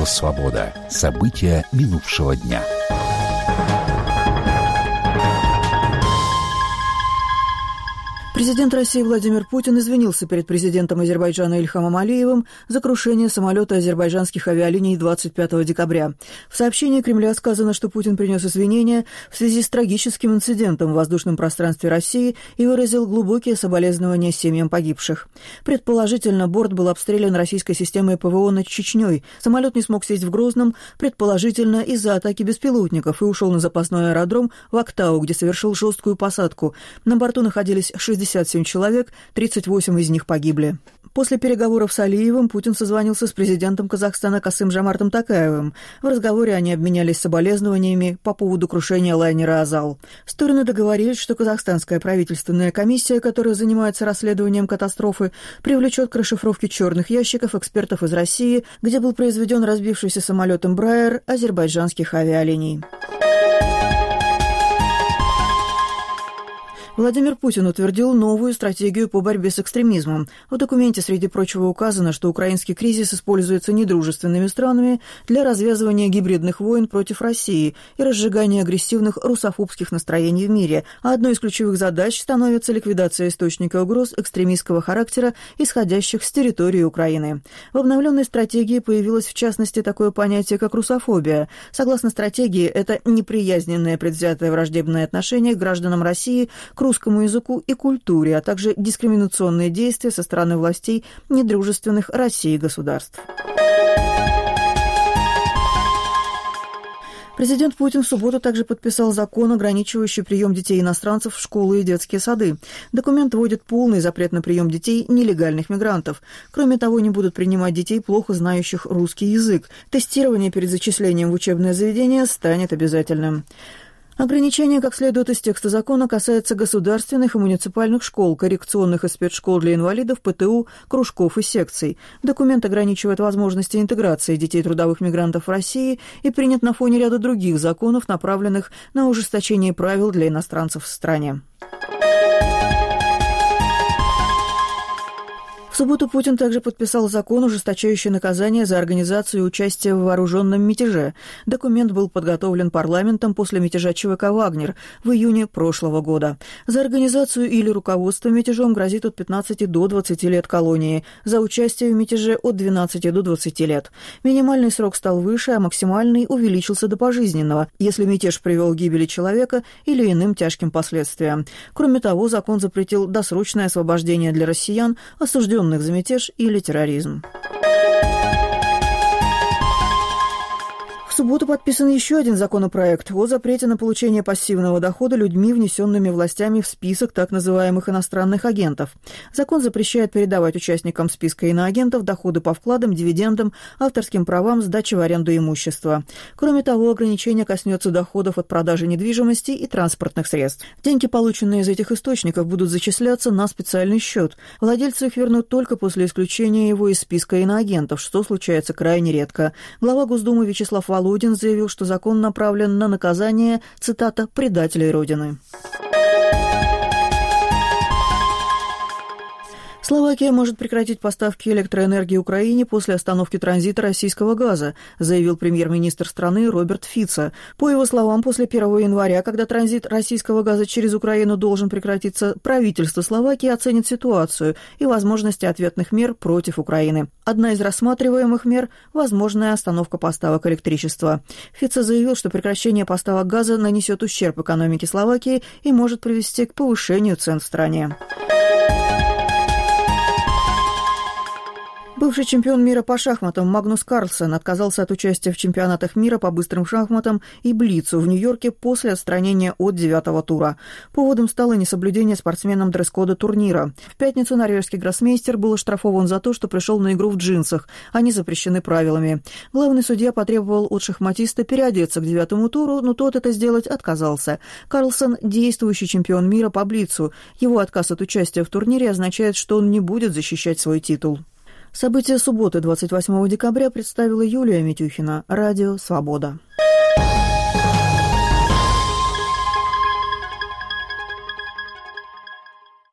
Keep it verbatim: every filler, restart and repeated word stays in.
«Свобода». События минувшего дня. Президент России Владимир Путин извинился перед президентом Азербайджана Ильхамом Алиевым за крушение самолета азербайджанских авиалиний двадцать пятого декабря. В сообщении Кремля сказано, что Путин принес извинения в связи с трагическим инцидентом в воздушном пространстве России и выразил глубокие соболезнования семьям погибших. Предположительно, борт был обстрелян российской системой ПВО над Чечней. Самолет не смог сесть в Грозном, предположительно из-за атаки беспилотников, и ушел на запасной аэродром в Актау, где совершил жесткую посадку. На борту находились шестьдесят семь человек, тридцать восемь из них погибли. После переговоров с Алиевым Путин созвонился с президентом Казахстана Касым-Жомартом Токаевым. В разговоре они обменялись соболезнованиями по поводу крушения лайнера «Азал». Стороны договорились, что казахстанская правительственная комиссия, которая занимается расследованием катастрофы, привлечет к расшифровке черных ящиков экспертов из России, где был произведен разбившийся самолет Embraer азербайджанских авиалиний. Владимир Путин утвердил новую стратегию по борьбе с экстремизмом. В документе, среди прочего, указано, что украинский кризис используется недружественными странами для развязывания гибридных войн против России и разжигания агрессивных русофобских настроений в мире, а одной из ключевых задач становится ликвидация источника угроз экстремистского характера, исходящих с территории Украины. В обновленной стратегии появилось, в частности, такое понятие, как русофобия. Согласно стратегии, это неприязненное, предвзятое, враждебное отношение к гражданам России, к русскому языку и культуре, а также дискриминационные действия со стороны властей недружественных России государств. Президент Путин в субботу также подписал закон, ограничивающий прием детей-иностранцев в школы и детские сады. Документ вводит полный запрет на прием детей нелегальных мигрантов. Кроме того, не будут принимать детей, плохо знающих русский язык. Тестирование перед зачислением в учебное заведение станет обязательным. Ограничение, как следует из текста закона, касается государственных и муниципальных школ, коррекционных и спецшкол для инвалидов, ПТУ, кружков и секций. Документ ограничивает возможности интеграции детей трудовых мигрантов в России и принят на фоне ряда других законов, направленных на ужесточение правил для иностранцев в стране. В субботу Путин также подписал закон, ужесточающий наказание за организацию и участие в вооруженном мятеже. Документ был подготовлен парламентом после мятежа ЧВК «Вагнер» в июне прошлого года. За организацию или руководство мятежом грозит от пятнадцати до двадцати лет колонии, за участие в мятеже от двенадцати до двадцати лет. Минимальный срок стал выше, а максимальный увеличился до пожизненного, если мятеж привел к гибели человека или иным тяжким последствиям. Кроме того, закон запретил досрочное освобождение для россиян, осужденных за мятеж или терроризм. В субботу подписан еще один законопроект о запрете на получение пассивного дохода людьми, внесенными властями в список так называемых иностранных агентов. Закон запрещает передавать участникам списка иноагентов доходы по вкладам, дивидендам, авторским правам, сдаче в аренду имущества. Кроме того, ограничение коснется доходов от продажи недвижимости и транспортных средств. Деньги, полученные из этих источников, будут зачисляться на специальный счет. Владельцы их вернут только после исключения его из списка иноагентов, что случается крайне редко. Глава Госдумы Вячеслав Володин Володин заявил, что закон направлен на наказание, цитата, «предателей Родины». Словакия может прекратить поставки электроэнергии Украине после остановки транзита российского газа, заявил премьер-министр страны Роберт Фицо. По его словам, после первого января, когда транзит российского газа через Украину должен прекратиться, правительство Словакии оценит ситуацию и возможности ответных мер против Украины. Одна из рассматриваемых мер – возможная остановка поставок электричества. Фицо заявил, что прекращение поставок газа нанесет ущерб экономике Словакии и может привести к повышению цен в стране. Бывший чемпион мира по шахматам Магнус Карлсен отказался от участия в чемпионатах мира по быстрым шахматам и блицу в Нью-Йорке после отстранения от девятого тура. Поводом стало несоблюдение спортсменам дресс-кода турнира. В пятницу норвежский гроссмейстер был оштрафован за то, что пришел на игру в джинсах. Они запрещены правилами. Главный судья потребовал от шахматиста переодеться к девятому туру, но тот это сделать отказался. Карлсен – действующий чемпион мира по блицу. Его отказ от участия в турнире означает, что он не будет защищать свой титул. События субботы, двадцать восьмого декабря, представила Юлия Митюхина. Радио «Свобода».